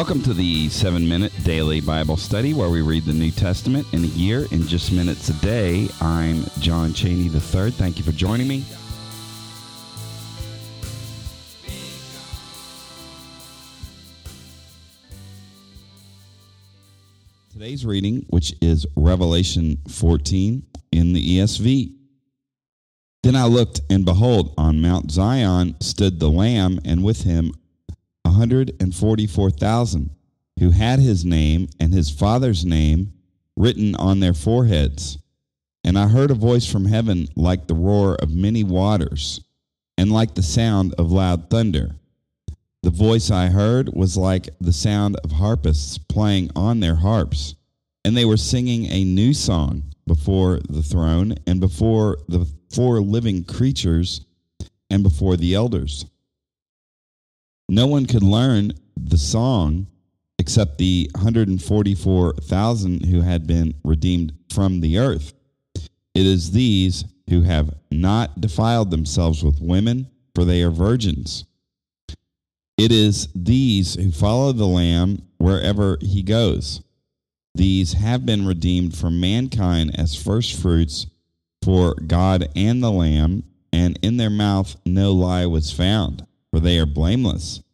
Welcome to the 7-Minute Daily Bible Study, where we read the New Testament in a year in just minutes a day. I'm John Cheney III. Thank you for joining me. Today's reading, which is Revelation 14 in the ESV. Then I looked, and behold, on Mount Zion stood the Lamb, and with him 144,000, who had his name and his Father's name written on their foreheads. And I heard a voice from heaven like the roar of many waters, and like the sound of loud thunder. The voice I heard was like the sound of harpists playing on their harps, and they were singing a new song before the throne, and before the 4 living creatures, and before the elders. No one could learn the song except the 144,000 who had been redeemed from the earth. It is these who have not defiled themselves with women, for they are virgins. It is these who follow the Lamb wherever he goes. These have been redeemed from mankind as firstfruits for God and the Lamb, and in their mouth no lie was found, for they are blameless.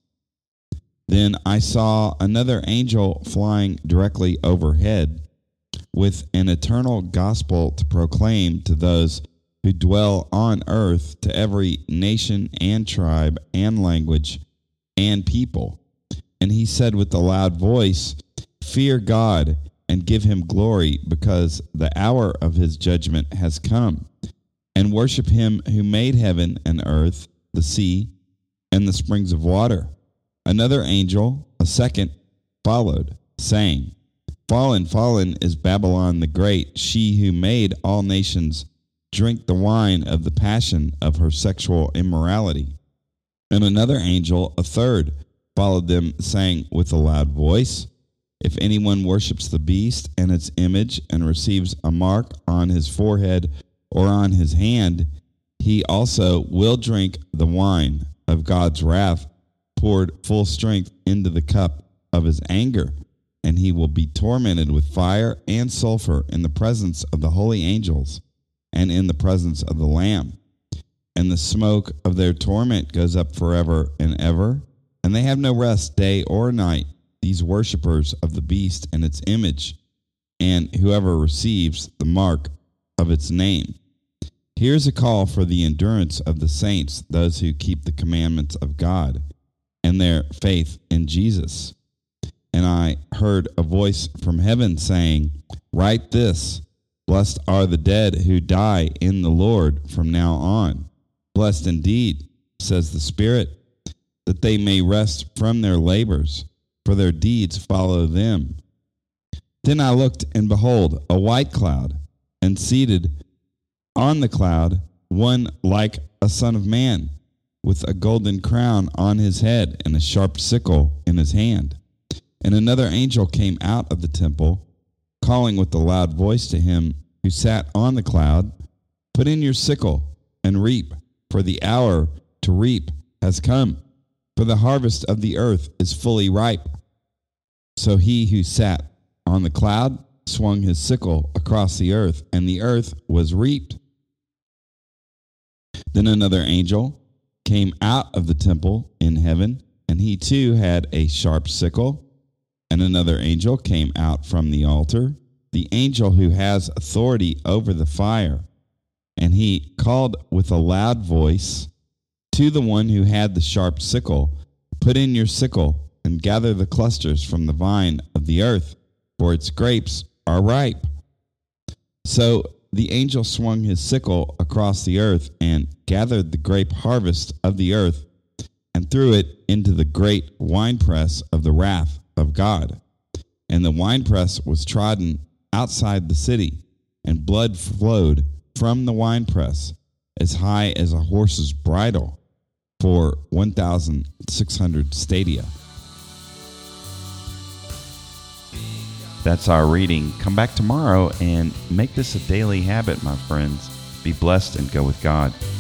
Then I saw another angel flying directly overhead, with an eternal gospel to proclaim to those who dwell on earth, to every nation and tribe and language and people. And he said with a loud voice, "Fear God and give him glory, because the hour of his judgment has come. And worship him who made heaven and earth, the sea, and the springs of water." Another angel, a second, followed, saying, "Fallen, fallen is Babylon the Great, she who made all nations drink the wine of the passion of her sexual immorality." And another angel, a third, followed them, saying with a loud voice, "If anyone worships the beast and its image, and receives a mark on his forehead or on his hand, he also will drink the wine of God's wrath, poured full strength into the cup of his anger, and he will be tormented with fire and sulfur in the presence of the holy angels and in the presence of the Lamb. And the smoke of their torment goes up forever and ever, and they have no rest day or night, these worshippers of the beast and its image, and whoever receives the mark of its name." Here's a call for the endurance of the saints, those who keep the commandments of God and their faith in Jesus. And I heard a voice from heaven saying, "Write this, blessed are the dead who die in the Lord from now on. Blessed indeed, says the Spirit, that they may rest from their labors, for their deeds follow them." Then I looked, and behold, a white cloud, and seated on the cloud one like a son of man, with a golden crown on his head and a sharp sickle in his hand. And another angel came out of the temple, calling with a loud voice to him who sat on the cloud, "Put in your sickle and reap, for the hour to reap has come, for the harvest of the earth is fully ripe." So he who sat on the cloud swung his sickle across the earth, and the earth was reaped. Then another angel came out of the temple in heaven, and he too had a sharp sickle. And another angel came out from the altar, the angel who has authority over the fire. And he called with a loud voice to the one who had the sharp sickle, "Put in your sickle and gather the clusters from the vine of the earth, for its grapes are ripe." So the angel swung his sickle across the earth and gathered the grape harvest of the earth and threw it into the great winepress of the wrath of God. And the winepress was trodden outside the city, and blood flowed from the winepress as high as a horse's bridle for 1,600 stadia. That's our reading. Come back tomorrow and make this a daily habit, my friends. Be blessed and go with God.